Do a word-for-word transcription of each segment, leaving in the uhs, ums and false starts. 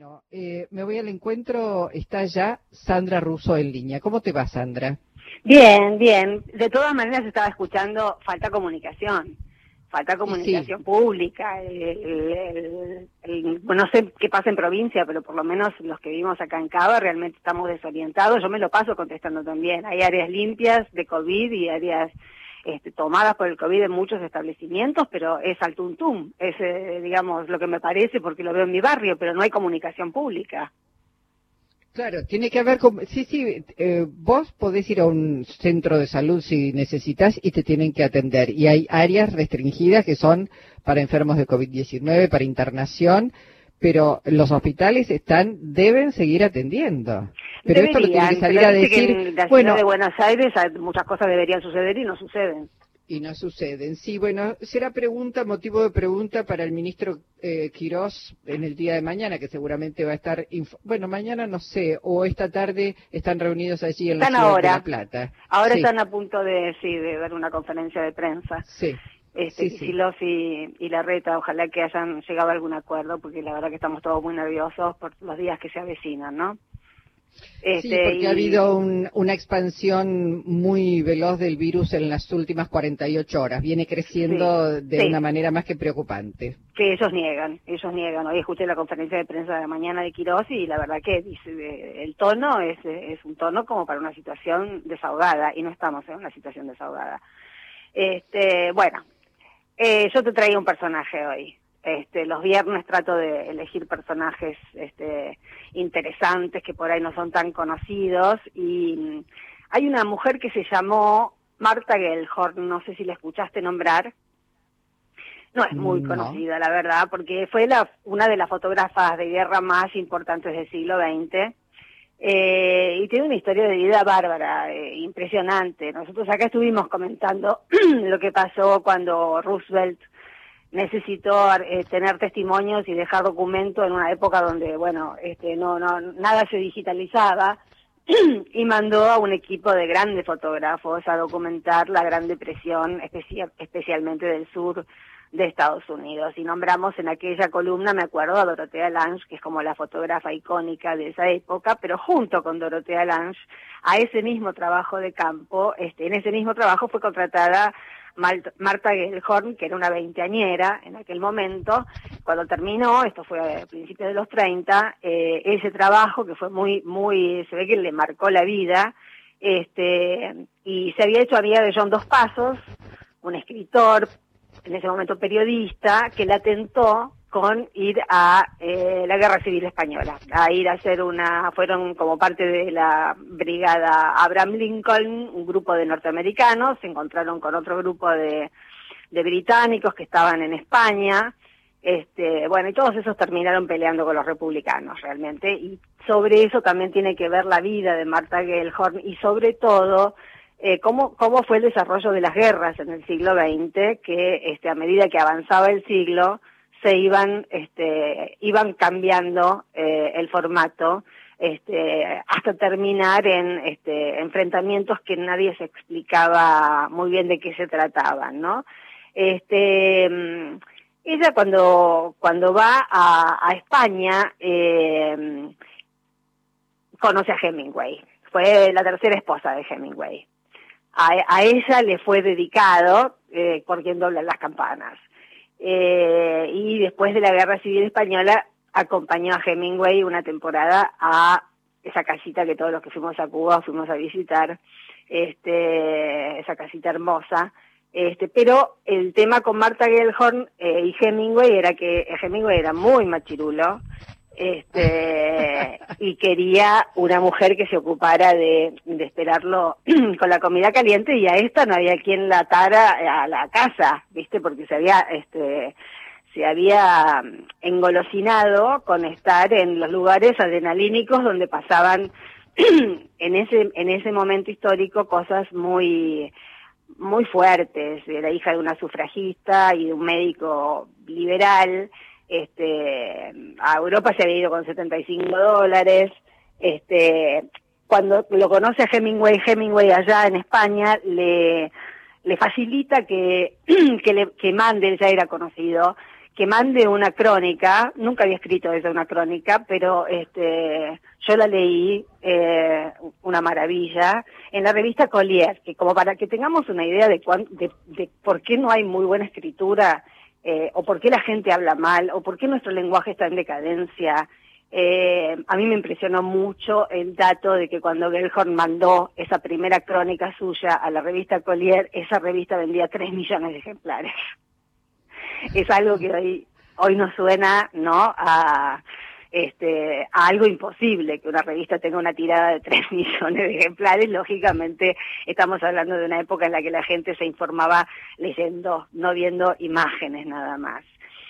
Bueno, eh, me voy al encuentro, está ya Sandra Russo en línea. ¿Cómo te va, Sandra? Bien, bien. De todas maneras estaba escuchando, falta comunicación, falta comunicación Sí. pública. El, el, el, bueno, no sé qué pasa en provincia, pero por lo menos los que vivimos acá en Cava realmente estamos desorientados. Yo me lo paso contestando también. Hay áreas limpias de COVID y áreas este, tomadas por el COVID en muchos establecimientos, pero es al tuntum. Es, eh, digamos, lo que me parece porque lo veo en mi barrio, pero no hay comunicación pública. Claro, tiene que haber, com- sí, sí, eh, vos podés ir a un centro de salud si necesitas y te tienen que atender. Y hay áreas restringidas que son para enfermos de COVID diecinueve, para internación, pero los hospitales están, deben seguir atendiendo. Pero esto lo tiene que Deberían, salir pero a viste que decir, en la ciudad bueno, de Buenos Aires hay- muchas cosas deberían suceder y no suceden. y no suceden. Sí, bueno, será pregunta, motivo de pregunta para el ministro eh, Quirós en el día de mañana, que seguramente va a estar, inf- bueno, mañana no sé, o esta tarde están reunidos allí en la Están ciudad de La ahora, Plata. ahora Sí, están a punto de, sí, de dar una conferencia de prensa. sí, Este, sí, sí. Kicillof y, y Larreta, ojalá que hayan llegado a algún acuerdo, porque la verdad que estamos todos muy nerviosos por los días que se avecinan, ¿no? Sí, Este, porque ha y habido un- una expansión muy veloz del virus en las últimas cuarenta y ocho horas. Viene sí, creciendo de sí, una manera más que preocupante. que ellos niegan, ellos niegan. Hoy escuché la conferencia de prensa de la mañana de Quirós y la verdad que dice, eh, el tono es, es un tono como para una situación desahogada, y no estamos en una situación desahogada. Este, bueno, eh, yo te traía un personaje hoy. Este, los viernes trato de elegir personajes este, interesantes que por ahí no son tan conocidos, y mm, hay una mujer que se llamó Marta Gellhorn, no sé si la escuchaste nombrar. No es muy No. conocida, la verdad, porque fue la, una de las fotógrafas de guerra más importantes del siglo veinte. Eh, y tiene una historia de vida bárbara, eh, impresionante. Nosotros acá estuvimos comentando lo que pasó cuando Roosevelt necesitó eh, tener testimonios y dejar documento en una época donde, bueno, este, no, no, nada se digitalizaba, y mandó a un equipo de grandes fotógrafos a documentar la Gran Depresión, especial, especialmente del sur de Estados Unidos. Y nombramos en aquella columna, me acuerdo, a Dorothea Lange, que es como la fotógrafa icónica de esa época, pero junto con Dorothea Lange, a ese mismo trabajo de campo, este, en ese mismo trabajo fue contratada Marta Gellhorn, que era una veinteañera en aquel momento. Cuando terminó, esto fue a principios de los treinta, eh, ese trabajo que fue muy, muy, se ve que le marcó la vida, este, y se había hecho amiga de John Dos Passos, un escritor, en ese momento periodista, que la tentó con ir a eh, la Guerra Civil Española, a ir a hacer una, fueron como parte de la brigada Abraham Lincoln, un grupo de norteamericanos, se encontraron con otro grupo de, de británicos que estaban en España, este, bueno, y todos esos terminaron peleando con los republicanos realmente, y sobre eso también tiene que ver la vida de Marta Gellhorn, y sobre todo Eh, cómo, cómo fue el desarrollo de las guerras en el siglo veinte, que este, a medida que avanzaba el siglo se iban, este, iban cambiando eh, el formato, este, hasta terminar en este, enfrentamientos que nadie se explicaba muy bien de qué se trataban, ¿no? Este, ella cuando, cuando va a, a España eh, conoce a Hemingway, fue la tercera esposa de Hemingway. A, a ella le fue dedicado eh, Por quien doblan las campanas. Eh, y después de la Guerra Civil Española acompañó a Hemingway una temporada a esa casita que todos los que fuimos a Cuba fuimos a visitar, este, esa casita hermosa. Este, pero el tema con Marta Gellhorn eh, y Hemingway era que Hemingway era muy machirulo, este y quería una mujer que se ocupara de, de esperarlo con la comida caliente, y a esta no había quien la atara a la casa, viste, porque se había este se había engolosinado con estar en los lugares adrenalínicos donde pasaban en ese en ese momento histórico cosas muy muy fuertes. Era hija de una sufragista y de un médico liberal. Este, a Europa se había ido con setenta y cinco dólares, este, cuando lo conoce a Hemingway, Hemingway allá en España le, le facilita que, que, le, que mande, él ya era conocido, que mande una crónica. Nunca había escrito ella una crónica, pero este yo la leí, eh, una maravilla, en la revista Collier, que como para que tengamos una idea de, cuán, de, de por qué no hay muy buena escritura, eh, o por qué la gente habla mal, o por qué nuestro lenguaje está en decadencia. Eh, a mí me impresionó mucho el dato de que cuando Gellhorn mandó esa primera crónica suya a la revista Collier, esa revista vendía tres millones de ejemplares. Es algo que hoy, hoy nos suena, ¿no?, a, este, a algo imposible, que una revista tenga una tirada de tres millones de ejemplares. Lógicamente estamos hablando de una época en la que la gente se informaba leyendo, no viendo imágenes nada más.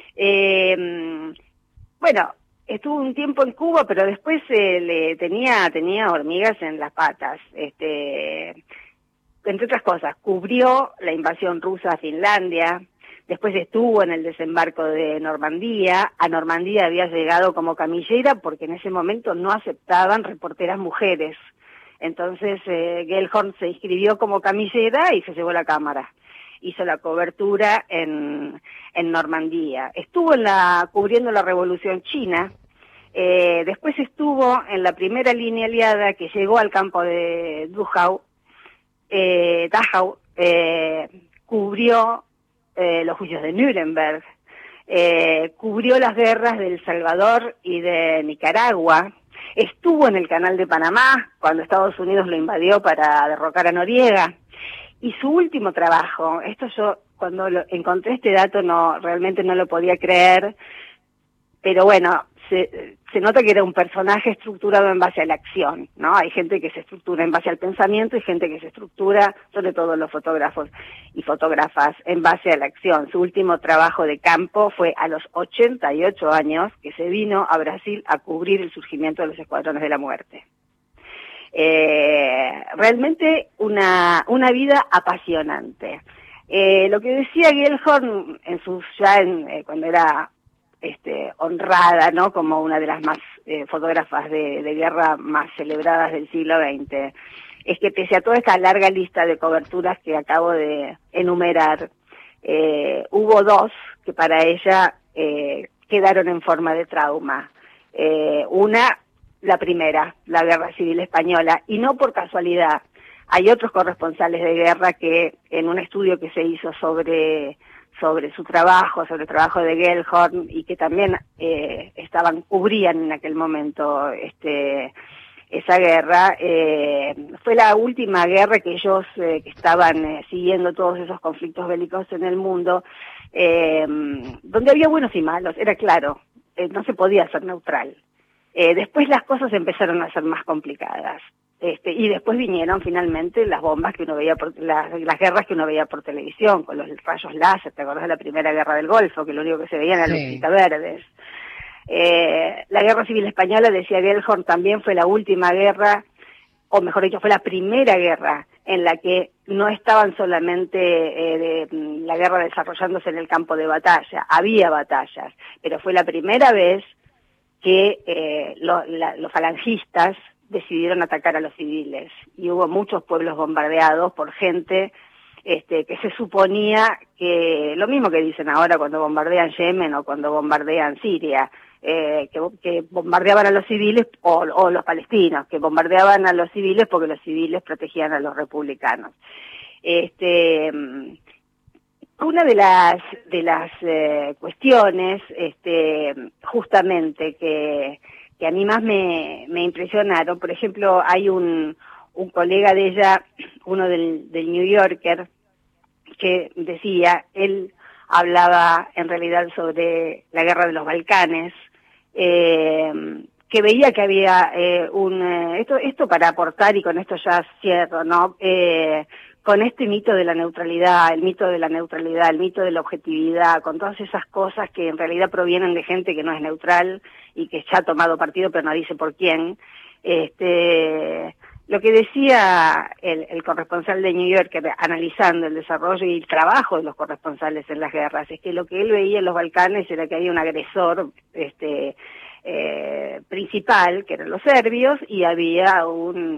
Eh, bueno, estuvo un tiempo en Cuba, pero después eh, le tenía, tenía hormigas en las patas. Este, entre otras cosas, cubrió la invasión rusa a Finlandia. Después estuvo en el desembarco de Normandía. A Normandía había llegado como camillera porque en ese momento no aceptaban reporteras mujeres. Entonces eh, Gellhorn se inscribió como camillera y se llevó la cámara. Hizo la cobertura en, en Normandía. Estuvo en la, cubriendo la Revolución China. Eh, después estuvo en la primera línea aliada que llegó al campo de Dachau. Eh, Dachau eh, cubrió Eh, los juicios de Nuremberg, eh, cubrió las guerras de El Salvador y de Nicaragua, estuvo en el Canal de Panamá cuando Estados Unidos lo invadió para derrocar a Noriega, y su último trabajo, esto yo cuando lo, encontré este dato no realmente no lo podía creer, pero bueno, se, se nota que era un personaje estructurado en base a la acción, ¿no? Hay gente que se estructura en base al pensamiento y gente que se estructura, sobre todo los fotógrafos y fotógrafas, en base a la acción. Su último trabajo de campo fue a los ochenta y ocho años, que se vino a Brasil a cubrir el surgimiento de los escuadrones de la muerte. Eh, realmente una, una vida apasionante. Eh, lo que decía Gellhorn en sus, ya en, eh, cuando era Este, honrada, ¿no?, como una de las más eh, fotógrafas de, de guerra más celebradas del siglo veinte, es que pese a toda esta larga lista de coberturas que acabo de enumerar, eh, hubo dos que para ella eh, quedaron en forma de trauma. Eh, una, la primera, la Guerra Civil Española, y no por casualidad. Hay otros corresponsales de guerra que en un estudio que se hizo sobre sobre su trabajo, sobre el trabajo de Gellhorn, y que también eh, estaban, cubrían en aquel momento este esa guerra, eh, fue la última guerra que ellos, eh, que estaban eh, siguiendo todos esos conflictos bélicos en el mundo, eh, donde había buenos y malos, era claro, eh, no se podía ser neutral. Eh, después las cosas empezaron a ser más complicadas. Este, y después vinieron finalmente las bombas que uno veía por, las, las guerras que uno veía por televisión, con los rayos láser. ¿Te acordás de la primera guerra del Golfo? Que lo único que se veían eran Sí. lucitas verdes. Eh, la Guerra Civil Española, decía Gellhorn, también fue la última guerra, o mejor dicho, fue la primera guerra en la que no estaban solamente eh, de, la guerra desarrollándose en el campo de batalla, había batallas, pero fue la primera vez que eh, lo, la, los falangistas decidieron atacar a los civiles, y hubo muchos pueblos bombardeados por gente este, que se suponía que, lo mismo que dicen ahora cuando bombardean Yemen o cuando bombardean Siria, eh, que, que bombardeaban a los civiles, o, o los palestinos, que bombardeaban a los civiles porque los civiles protegían a los republicanos. Este, una de las de las eh, cuestiones, este, justamente que que a mí más me, me impresionaron, por ejemplo, hay un, un colega de ella, uno del, del New Yorker, que decía, él hablaba en realidad sobre la guerra de los Balcanes, eh, que veía que había eh, un, eh, esto, esto para aportar, y con esto ya cierro, ¿no?, eh, con este mito de la neutralidad, el mito de la neutralidad, el mito de la objetividad, con todas esas cosas que en realidad provienen de gente que no es neutral y que ya ha tomado partido pero no dice por quién. Este, lo que decía el, el corresponsal de New York, analizando el desarrollo y el trabajo de los corresponsales en las guerras, es que lo que él veía en los Balcanes era que había un agresor este, eh, principal, que eran los serbios, y había un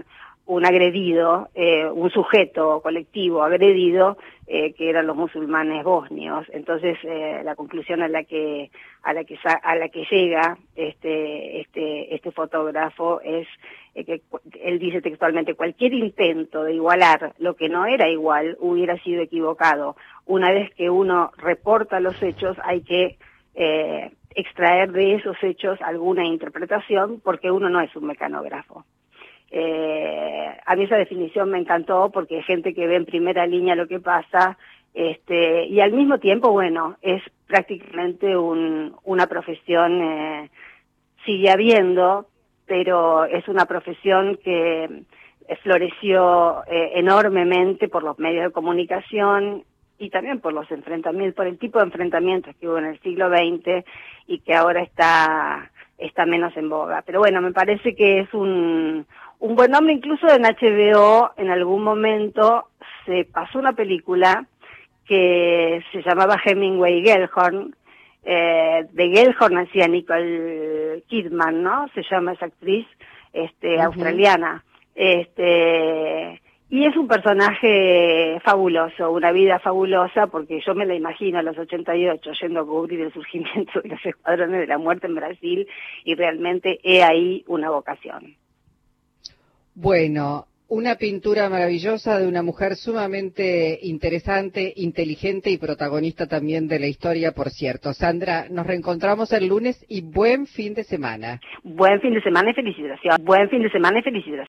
un agredido, eh, un sujeto colectivo agredido, eh, que eran los musulmanes bosnios. Entonces, eh, la conclusión a la que a la que a la que llega este este este fotógrafo es eh, que él dice textualmente: cualquier intento de igualar lo que no era igual hubiera sido equivocado. Una vez que uno reporta los hechos, hay que eh, extraer de esos hechos alguna interpretación, porque uno no es un mecanógrafo. Eh, a mí esa definición me encantó, porque hay gente que ve en primera línea lo que pasa, este, y al mismo tiempo, bueno, es prácticamente un, una profesión, eh, sigue habiendo, pero es una profesión que floreció eh, enormemente por los medios de comunicación y también por los enfrentamientos, por el tipo de enfrentamientos que hubo en el siglo veinte y que ahora está está menos en boga. Pero bueno, me parece que es un un buen nombre. Incluso en H B O en algún momento se pasó una película que se llamaba Hemingway Gellhorn. Eh, de Gellhorn hacía Nicole Kidman, ¿no? Se llama esa actriz este, uh-huh. australiana. Este, y es un personaje fabuloso, una vida fabulosa, porque yo me la imagino a los ochenta y ocho yendo a cubrir el surgimiento de los escuadrones de la muerte en Brasil, y realmente he ahí una vocación. Bueno, una pintura maravillosa de una mujer sumamente interesante, inteligente y protagonista también de la historia, por cierto. Sandra, nos reencontramos el lunes y buen fin de semana. Buen fin de semana y felicitaciones. Buen fin de semana y felicitaciones.